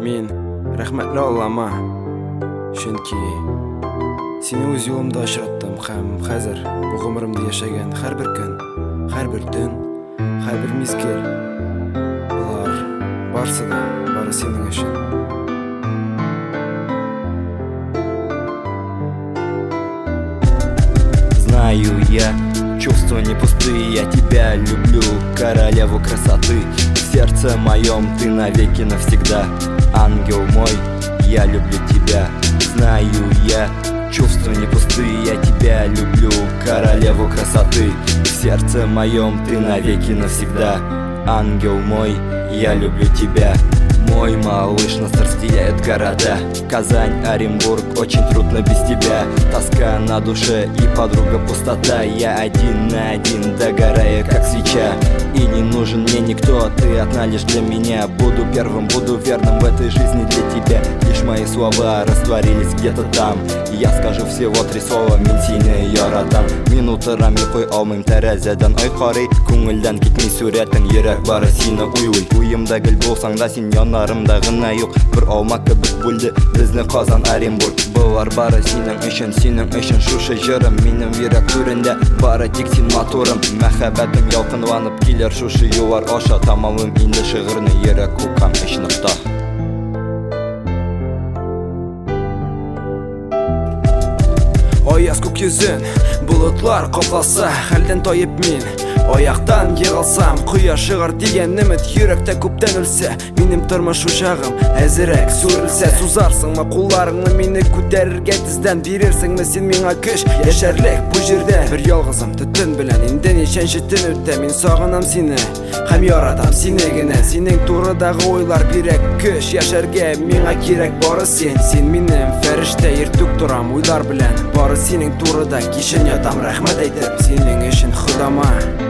Мен рахмәтле Аллама, чөнки сине үз юлымда очраттым һәм хәзер бу гомеремдә яшәгән һәрбер көн, һәрбер төн, һәрбер мизгел булар барысы да бары синең өчен. Знаю я, чувства не пустые, я тебя люблю, королеву красоты. В сердце моем ты навеки навсегда, ангел мой, я люблю тебя. Знаю я, чувства не пустые, я тебя люблю, королеву красоты. В сердце моем ты навеки навсегда, ангел мой, я люблю тебя. Мой малыш, нас разделяют города, Казань, Оренбург, очень трудно без тебя. Тоска на душе и подруга пустота. Я один на один, догорая как свеча. И не нужен мне никто, ты одна лишь для меня. Буду первым, буду верным в этой жизни для тебя. Лишь мои слова растворились где-то там. Я скажу всего 3 слова, мен сине яратам. Минуттарым йоклый алмыйм тәрәзәдән ай карый. Күңелдән китми сүрәтең, йөрәк бары сине уйлый. Уемда гел булсаң да син янарымда гына юк. Бер алма кебек бүлде безне Казан, Оренбург. Булар бары синең өчен шушы җырым. Минем йөрәк түрендә бары тик син матурым. Мәхәббәтем ялкынланып килер шушы юллар аша. Тамамым инде шигырьне, йөрәк укам өч нокта. Аяз күк йөзен, болытлар капласа, хәлдән таеп мин аяктан егылсам, кояш чыгар дигән өмет йөрәктә күптән үлсә, минем тормыш учагым әзерәк сүрелсә. Сузарсыңмы кулларыңны мине күтәрергә, тиздән бирерсеңме син миңа көч яшәрлек бу җирдә. Бер ялгызым төтен белән инде ничәнче төн үтә, мин сагынам сине һәм яратам сине генә. Синең турыдагы уйлар бирәк көч яшәргә, миңа кирәк бары син. Син минем фәрештә, иртүк торам уйлар белән, бары синең турыда кичен ятам, рәхмәт әйтәм синең өчен Худама.